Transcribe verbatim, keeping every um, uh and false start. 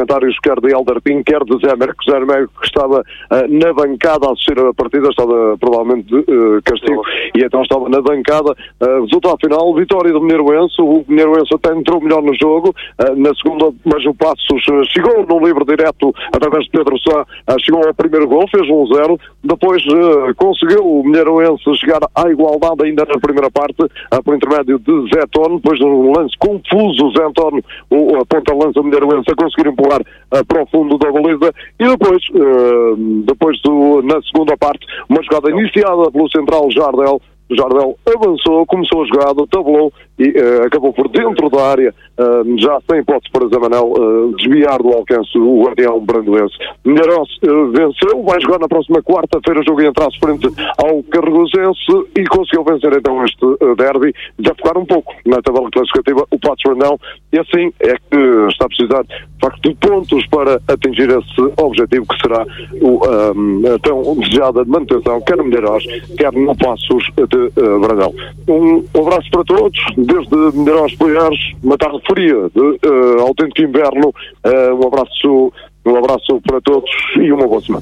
comentários quer de Helder Pinho, quer de Zé Américo. Zé Américo que estava uh, na bancada a assistir a partida, estava provavelmente de uh, castigo, e então estava na bancada. Uh, resultado final, vitória do Mineiroense. O Mineiroense até entrou melhor no jogo, uh, na segunda, mas o Passos uh, chegou no livre direto, através de Pedro Sá, uh, chegou ao primeiro gol, fez um zero, depois uh, conseguiu o Mineiroense chegar à igualdade ainda na primeira parte, uh, por intermédio de Zé António, depois de um lance confuso, Zé António, o, a ponta-lança Mineiroense, a conseguir empurrar uh, para o fundo da baliza, e depois, uh, depois do, na segunda parte, uma jogada iniciada pelo central Jardel. Jardel avançou, começou a jogada, tabulou e uh, acabou por dentro da área, uh, já sem hipótese para Zé Manel uh, desviar do alcance o guardião brandoense. Mineiros uh, venceu, vai jogar na próxima quarta-feira, jogo em traço frente ao Carregosense, e conseguiu vencer então este uh, derby, já focar um pouco na tabela classificativa o Patos Brandão, e assim é que está a precisar de facto de pontos para atingir esse objetivo que será o um, tão desejada manutenção, quer no Mineiros, quer no Passos de Uh, Brandão. Um, um abraço para todos, desde Mineiros Poiares, uma tarde fria de uh, autêntico inverno. Uh, um abraço, um abraço para todos e uma boa semana.